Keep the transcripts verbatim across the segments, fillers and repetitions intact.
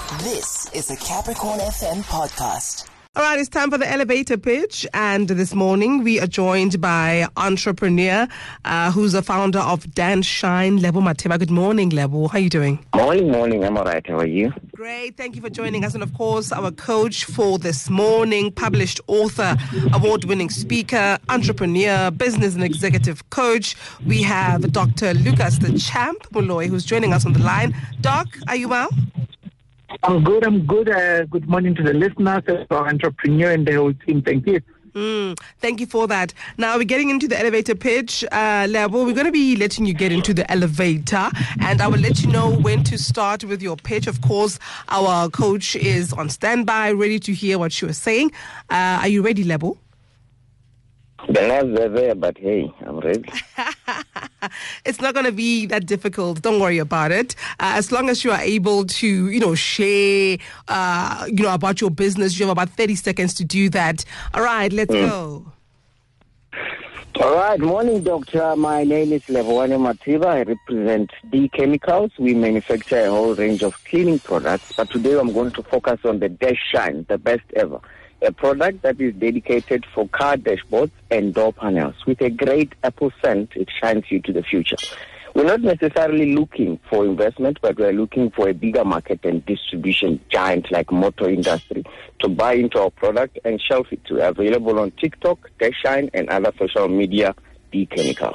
This is a Capricorn F M podcast. All right, it's time for the elevator pitch. And this morning we are joined by entrepreneur uh, who's the founder of Dance Shine, Lebo Mateba. Good morning, Lebo. How are you doing? Morning, morning. I'm all right. How are you? Great. Thank you for joining us. And of course, our coach for this morning, published author, award-winning speaker, entrepreneur, business and executive coach. We have Doctor Lucas, the champ, Moloi, who's joining us on the line. Doc, are you well? I'm good, I'm good. Uh, good morning to the listeners, our entrepreneur and the whole team. Thank you. Mm, thank you for that. Now we're getting into the elevator pitch uh, level. We're going to be letting you get into the elevator, and I will let you know when to start with your pitch. Of course, our coach is on standby, ready to hear what you are saying. Uh, are you ready, Lebo? The nerves are there, but hey, I'm ready. It's not going to be that difficult. Don't worry about it. Uh, as long as you are able to, you know, share, uh, you know, about your business, you have about thirty seconds to do that. All right, let's mm. go. All right. Morning, doctor. My name is Leboane Mateba. I represent D Chemicals. We manufacture a whole range of cleaning products, but today I'm going to focus on the Dash Shine, the best ever. A product that is dedicated for car dashboards and door panels. With a great apple scent, it shines you to the future. We're not necessarily looking for investment, but we're looking for a bigger market and distribution giant like motor industry to buy into our product and shelf it. We're available on TikTok, Dash Shine, and other social media, D Chemicals.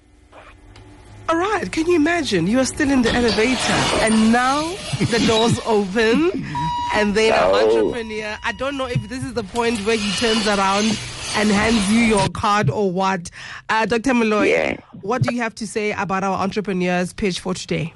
All right, can you imagine? You are still in the elevator and now the doors open and then oh. an entrepreneur, I don't know if this is the point where he turns around and hands you your card or what. Uh, Doctor Moloi, yeah. What do you have to say about our entrepreneur's pitch for today?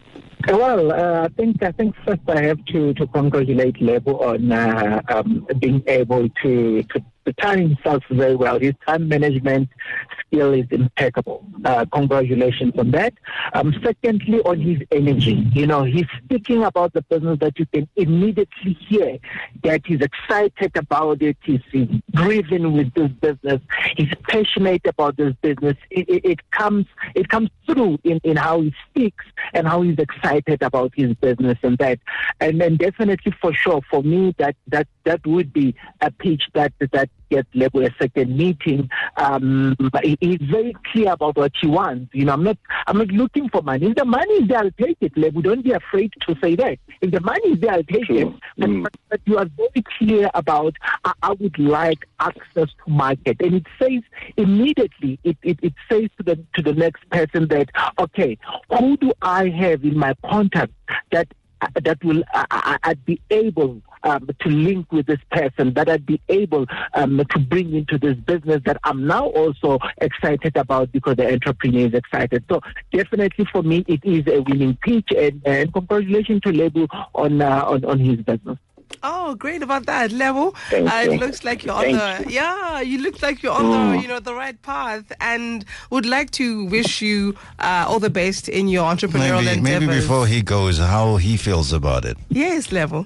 Well, uh, I think I think first I have to, to congratulate Lebo on uh, um, being able to, to to time himself very well. His time management skill is impeccable. Uh, congratulations on that. Um, secondly, on his energy. You know, he's speaking about the business that you can immediately hear that he's excited about it. He's, he's driven with this business. He's passionate about this business. It, it, it comes it comes through in, in how he speaks and how he's excited about his business and that. And then definitely for sure, for me, that that, that would be a pitch that that get Lebo a second meeting. Um, but he, he's very clear about what he wants. You know, I'm not, I'm not looking for money. If the money is there, I'll take it. Lebo, don't be afraid to say that. If the money is there, I'll take True. it. But, Mm. but, but you are very clear about, I, I would like access to market, and it says immediately. It, it, it says to the to the next person that, okay, who do I have in my contact that that will I, I, I'd be able um, to link with this person, that I'd be able um, to bring into this business that I'm now also excited about because the entrepreneur is excited. So definitely for me, it is a winning pitch, and, and congratulations to Lebo on, uh, on on his business. Oh, great about that, Lebo. Thank Uh, you. it looks like you're on Thank the, yeah, you look like you're on Mm. the, you know, the right path, and would like to wish you uh, all the best in your entrepreneurial Maybe, endeavors. maybe before he goes, how he feels about it. Yes, Lebo.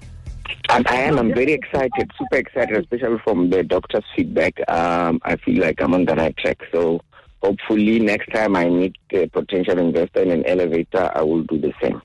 I, I am. I'm very excited, super excited, especially from the doctor's feedback. Um, I feel like I'm on the right track. So hopefully next time I meet a potential investor in an elevator, I will do the same.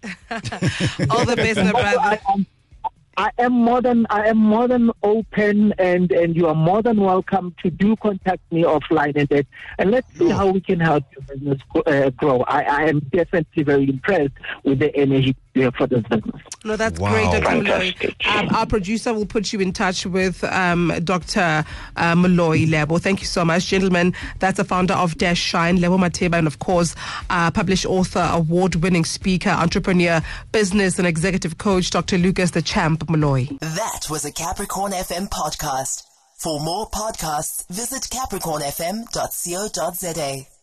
All the best, my brother. I am, I am more than I am more than open, and, and you are more than welcome to do contact me offline and that, and let's see how we can help your business uh, grow. I, I am definitely very impressed with the energy you have for this business. No, that's Wow. great, Doctor Fantastic. Moloi. Um, our producer will put you in touch with um, Doctor Uh, Moloi, Lebo. Thank you so much, gentlemen. That's the founder of Dash Shine, Lebo Mateba, and of course, uh, published author, award-winning speaker, entrepreneur, business and executive coach, Doctor Lucas, the champ, Moloi. That was a Capricorn F M podcast. For more podcasts, visit capricorn f m dot co dot za.